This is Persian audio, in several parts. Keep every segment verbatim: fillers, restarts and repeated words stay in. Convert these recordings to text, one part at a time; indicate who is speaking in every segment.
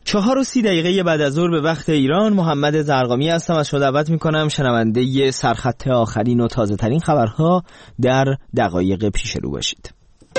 Speaker 1: چهار و سی دقیقه بعد از ظهر به وقت ایران، محمد زرقامی هستم. از شما دعوت میکنم شنونده سرخط آخرین و تازه ترین خبرها در دقایق پیش رو باشید.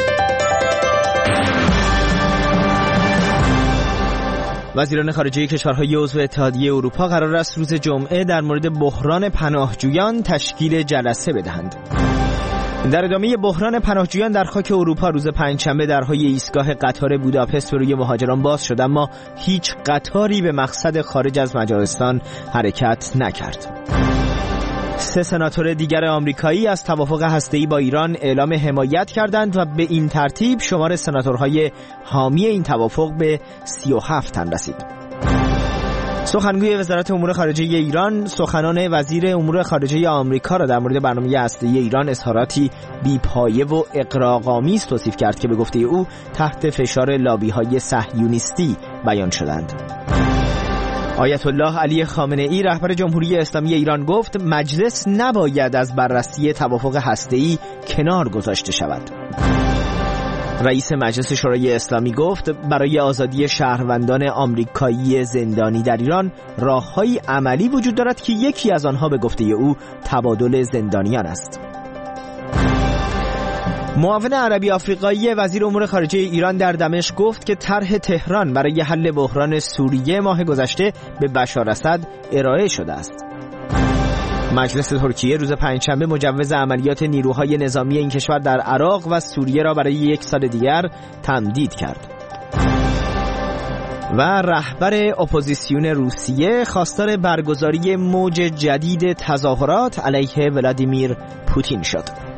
Speaker 1: وزیران خارجه کشورهای عضو اتحادیه اروپا قرار است روز جمعه در مورد بحران پناهجویان تشکیل جلسه بدهند. در ادامه بحران پناهجویان در خاک اروپا، روز پنجشنبه درهای ایستگاه قطار بوداپست روی مهاجران باز شد، اما هیچ قطاری به مقصد خارج از مجارستان حرکت نکرد. سه سناتور دیگر آمریکایی از توافق هسته‌ای با ایران اعلام حمایت کردند و به این ترتیب شمار سناتورهای حامی این توافق به سی و هفت تن رسید. سخنگوی وزارت امور خارجه ایران سخنان وزیر امور خارجه آمریکا را در مورد برنامه هسته‌ای ایران اظهاراتی بی‌پایه و اغراق‌آمیز توصیف کرد که به گفته او تحت فشار لابی‌های صهیونیستی بیان شدند. آیت الله علی خامنه‌ای رهبر جمهوری اسلامی ایران گفت مجلس نباید از بررسی توافق هسته‌ای کنار گذاشته شود. رئیس مجلس شورای اسلامی گفت برای آزادی شهروندان آمریکایی زندانی در ایران راه‌های عملی وجود دارد که یکی از آنها به گفته او تبادل زندانیان است. معاون عربی آفریقایی وزیر امور خارجه ایران در دمشق گفت که طرح تهران برای حل بحران سوریه ماه گذشته به بشار اسد ارائه شده است. مجلس ترکیه روز پنجشنبه مجوز عملیات نیروهای نظامی این کشور در عراق و سوریه را برای یک سال دیگر تمدید کرد. و رهبر اپوزیسیون روسیه خواستار برگزاری موج جدید تظاهرات علیه ولادیمیر پوتین شد.